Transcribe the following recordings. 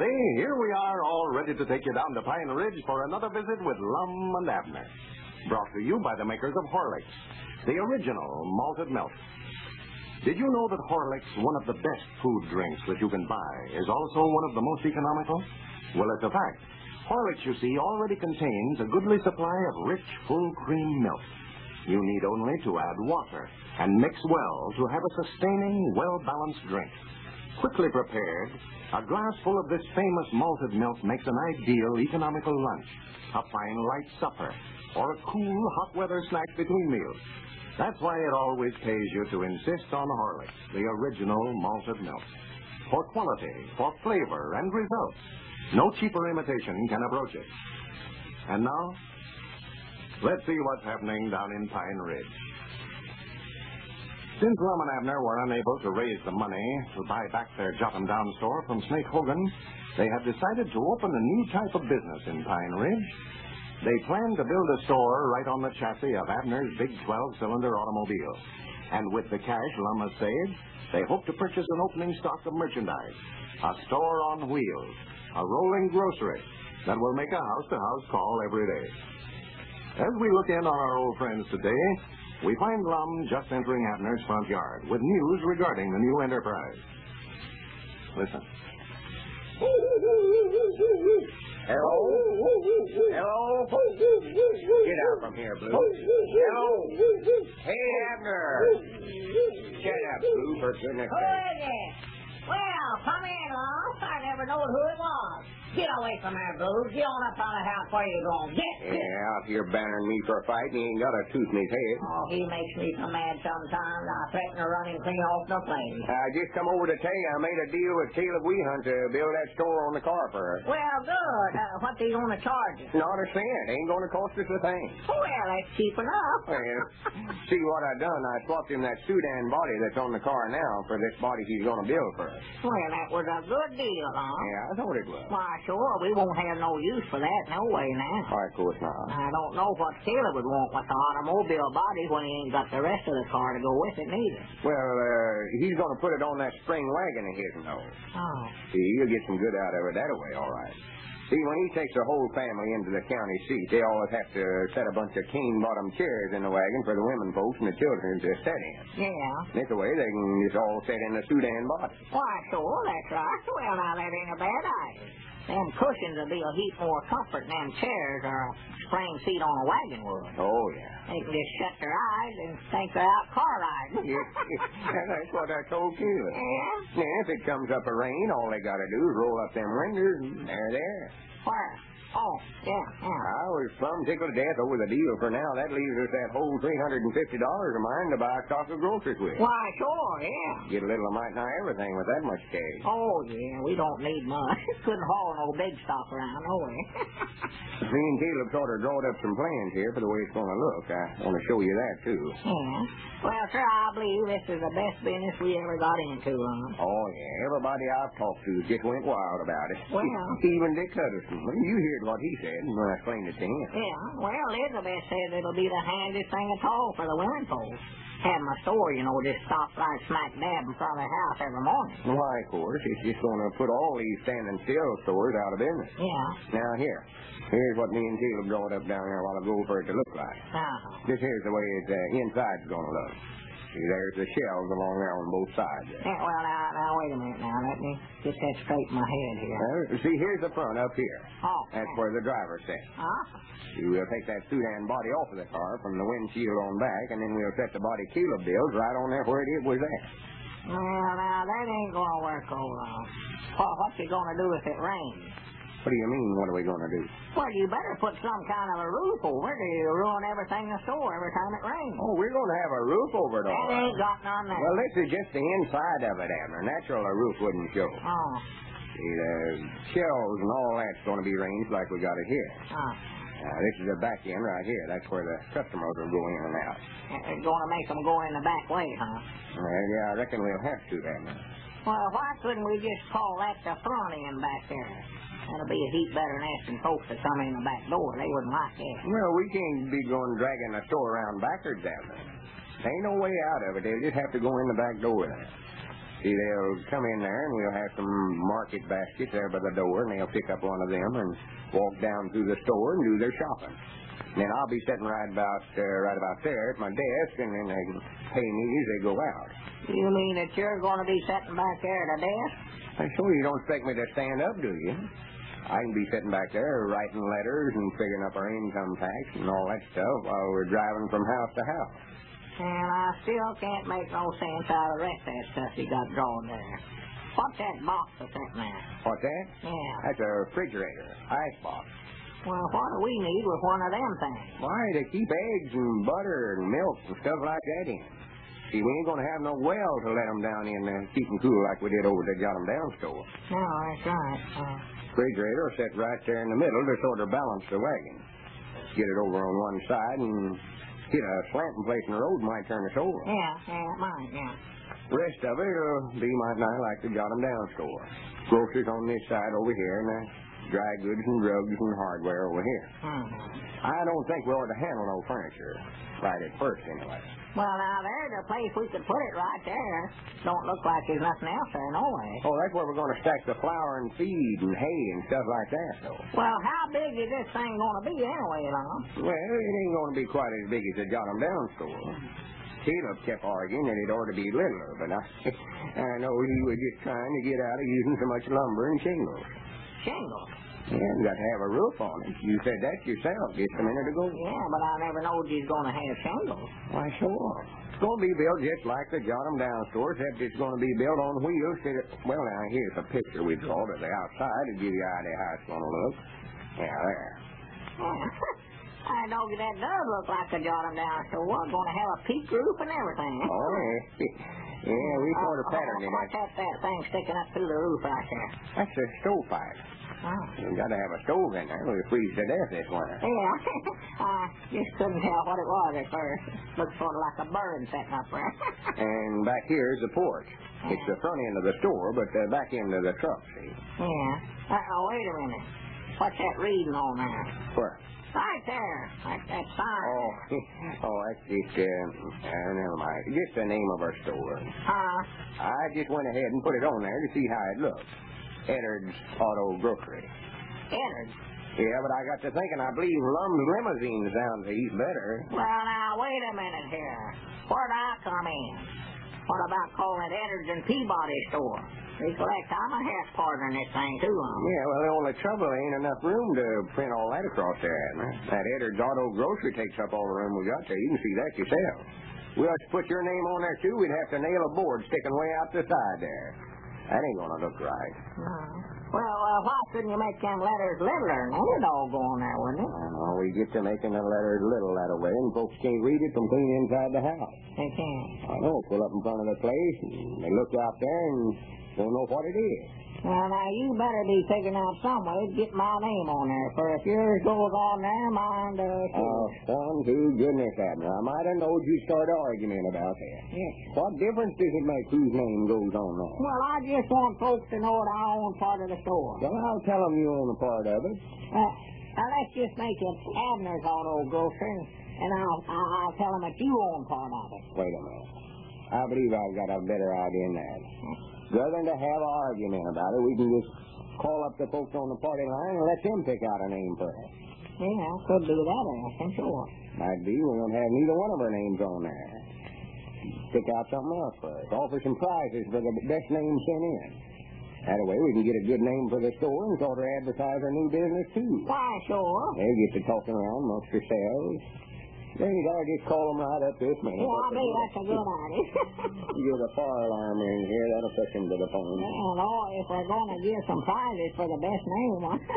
everybody. Here we are, all ready to take you down to Pine Ridge for another visit with Lum and Abner. Brought to you by the makers of Horlicks, the original malted milk. Did you know that Horlicks, one of the best food drinks that you can buy, is also one of the most economical? Well, it's a fact. Horlicks, you see, already contains a goodly supply of rich, full cream milk. You need only to add water and mix well to have a sustaining, well-balanced drink. Quickly prepared, a glass full of this famous malted milk makes an ideal economical lunch, a fine light supper, or a cool hot weather snack between meals. That's why it always pays you to insist on Horlicks, the original malted milk. For quality, for flavor, and results, no cheaper imitation can approach it. And now, let's see what's happening down in Pine Ridge. Since Lum and Abner were unable to raise the money to buy back their Jot 'em Down store from Snake Hogan, they have decided to open a new type of business in Pine Ridge. They plan to build a store right on the chassis of Abner's big 12-cylinder automobile. And with the cash Lum has saved, they hope to purchase an opening stock of merchandise, a store on wheels, a rolling grocery that will make a house-to-house call every day. As we look in on our old friends today, we find Lum just entering Abner's front yard with news regarding the new enterprise. Listen. Hello? Hello? Get out from here, Blue. Hello? Hey, Abner. Shut up, Blue, for goodness Who is it? Well, come in, Lum. I never knowed who it was. Get away from there, Blue. Get on up out of the house. Where you going? Get. Yeah, out here bannering me for a fight, and he ain't got a tooth in his head. Oh, he makes me so mad sometimes. I threaten to run him clean off the place. I just come over to tell you I made a deal with Caleb Wehunt to build that store on the car for us. Well, good. What's he going to charge us? Not a cent. Ain't going to cost us a thing. Well, that's cheap enough. Well, see what I done? I swapped him that Sudan body that's on the car now for this body he's going to build for us. Well, that was a good deal, huh? Yeah, I thought it was. Why, sure. We won't have no use for that no way now. Why, of course not. I don't know what Caleb would want with the automobile body when he ain't got the rest of the car to go with it neither. Well, he's going to put it on that spring wagon of his, though. Oh. See, he'll get some good out of it that way, all right. See, when he takes the whole family into the county seat, they always have to set a bunch of cane-bottom chairs in the wagon for the women folks and the children to sit in. Yeah. This way, they can just all sit in the Sudan body. Why, sure, that's right. Well, now, that ain't a bad idea. Them cushions will be a heap more comfort than them chairs or a spring seat on a wagon would. Oh, yeah. They can just shut their eyes and think they're out car riding. Yeah, that's what I told Caleb. Yeah? Yeah, if it comes up a rain, all they got to do is roll up them windows and they're there. Where? Oh, yeah. I was plumb tickled to death over the deal for now. That leaves us that whole $350 of mine to buy a stock of groceries with. Why, sure, yeah. Get a little of might nigh everything with that much cash. Oh, yeah, we don't need much. Couldn't haul no big stock around, no way. Me and Caleb sort of drawed up some plans here for the way it's going to look. I want to show you that, too. Yeah. Well, sir, I believe this is the best business we ever got into, Oh, yeah. Everybody I've talked to just went wild about it. Well. Even Dick Hutterson. You heard what he said when I explained it to him. Yeah, well, Elizabeth says it'll be the handiest thing at all for the women folks. Having a store, just stop right smack dab in front of the house every morning. Why, of course. It's just going to put all these standing still stores out of business. Yeah. Now, here's what me and Caleb drawed up down there a while ago for it to look like. This here's the way its inside's going to look. See, there's the shelves along there on both sides. Yeah, well, now, wait a minute now. Let me get that straight in my head here. See, here's the front up here. Oh. That's where the driver sits. You will take that Sudan body off of the car from the windshield on back, and then we'll set the body Caleb builds right on there where it was at. Well, now, that ain't going to work over. What you going to do if it rains? What do you mean, what are we going to do? Well, you better put some kind of a roof over it or you'll ruin everything in the store every time it rains. Oh, we're going to have a roof over it all. That ain't got none there. Well, this is just the inside of it, Abner. Natural, a roof wouldn't show. Oh. See, the shelves and all that's going to be arranged like we got it here. Now, this is the back end right here. That's where the customers will go in and out. It's going to make them go in the back way, huh? Well, yeah, I reckon we'll have to, Abner. Well, why couldn't we just call that the front end back there? That'll be a heap better than asking folks to come in the back door. They wouldn't like that. Well, we can't be going dragging the store around backwards, Abner. There ain't no way out of it. They'll just have to go in the back door there. See, they'll come in there, and we'll have some market baskets there by the door, and they'll pick up one of them and walk down through the store and do their shopping. And then I'll be sitting right about there at my desk, and then they can pay me as they go out. You mean that you're going to be sitting back there at a desk? I'm sure you don't expect me to stand up, do you? I can be sitting back there writing letters and figuring up our income tax and all that stuff while we're driving from house to house. And I still can't make no sense out of the rest of that stuff you got drawn there. What's that box that's in there? What's that? Yeah. That's a refrigerator, icebox. Well, what do we need with one of them things? Why, to keep eggs and butter and milk and stuff like that in. See, we ain't going to have no well to let them down in and keep them cool like we did over at the Jot 'em Down store. No, that's right. Refrigerator will sit right there in the middle to sort of balance the wagon. Get it over on one side and hit a slanting place in the road might turn us over. Yeah, it might, yeah. The rest of it will be might not like the Jot 'em Down store. Groceries on this side over here, and dry goods and drugs and hardware over here. I don't think we ought to handle no furniture right at first, anyway. Well, now, there's a place we could put it right there. Don't look like there's nothing else there, no way. Oh, that's where we're going to stack the flour and feed and hay and stuff like that, though. Well, how big is this thing going to be anyway, Lon? Well, it ain't going to be quite as big as the Jot 'em Down store. Caleb kept arguing that it ought to be littler, but I know he was just trying to get out of using so much lumber and shingles. Shingles? Yeah, you got to have a roof on it. You said that yourself just a minute ago. Yeah, but I never knowed you was going to have shingles. Why, sure. It's going to be built just like the Jot 'em Down store, except it's going to be built on wheels. Well, now, here's a picture we draw to the outside to give you an idea how it's going to look. Yeah, there. I know that does look like a Jot 'em Down store. We're going to have a peak roof and everything. Oh, yeah. Yeah, we sort of patterned it. What's that thing sticking up through the roof right there? That's a stovepipe. Oh. You've got to have a stove in there. We'll freeze to death this winter. Yeah. I just couldn't tell what it was at first. Looks sort of like a bird sitting up there. And back here is the porch. It's the front end of the store, but the back end of the truck, see? Yeah. Wait a minute. What's that reading on there? Where? Right there. That sign. Oh, that's just, never mind. Just the name of our store. I just went ahead and put it on there to see how it looks. Eddard's Auto Grocery. Eddard's? Yeah, but I got to thinking, I believe Lum's Limousine sounds a heap better. Well, now, wait a minute here. Where'd I come in? What about calling it Eddard's and Peabody store? Recollect, I'm a half partner in this thing, too, Yeah, well, the only trouble, there ain't enough room to print all that across there, That Eddard's Auto Grocery takes up all the room we got there. You can see that yourself. We ought to put your name on there, too. We'd have to nail a board sticking way out the side there. That ain't going to look right. No. Well, why couldn't you make them letters littler and any dog go on there, wouldn't it? Oh, we get to making the letters little that way, and folks can't read it from clean inside the house. They can't. I know. Pull up in front of the place, and they look out there and don't know what it is. Well, now, you better be figuring out some way to get my name on there, for if yours goes on there, mine does too. Oh, son, to goodness, Abner, I might have known you'd start arguing about that. Yes. What difference does it make whose name goes on there? Well, I just want folks to know that I own part of the store. Well, I'll tell them you own a part of it. Now, let's just make it Abner's Auto Grocery, and I'll tell them that you own part of it. Wait a minute. I believe I've got a better idea than that. Rather than to have an argument about it, we can just call up the folks on the party line and let them pick out a name for us. Yeah, could do that, I'm sure. Might be. We won't have neither one of our names on there. Pick out something else for us. Offer some prizes for the best name sent in. That way we can get a good name for the store and sort of advertise our new business, too. Why, sure. They get to talking around amongst yourselves. There you go, just call them right up this minute. Yeah, I bet that's a good idea. You get a fire alarm in here, that'll fix them to the phone. Well, if we're going to give some prizes for the best name,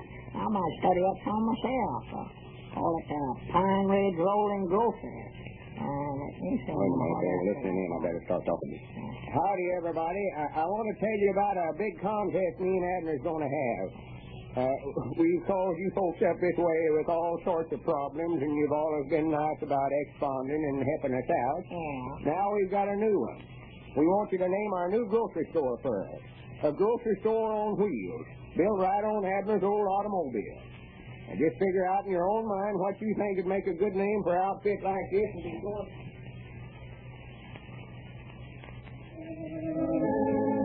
I might study up some myself. Call it Pine Ridge Rolling Grocery. Wait a minute, they're listening in. I better start talking to you. Howdy, everybody. I want to tell you about a big contest me and Abner's going to have. We've called you folks up this way with all sorts of problems, and you've always been nice about expanding and helping us out. Yeah. Now we've got a new one. We want you to name our new grocery store for us. A grocery store on wheels, built right on Abner's old automobile. Now just figure out in your own mind what you think would make a good name for an outfit like this and be going.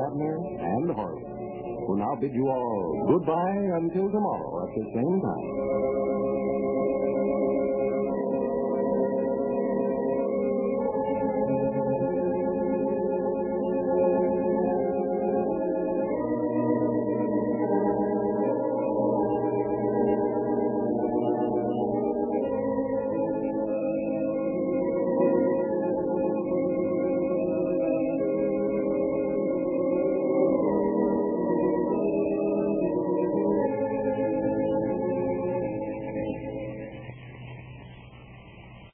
Abner and Horlick will now bid you all goodbye until tomorrow at the same time.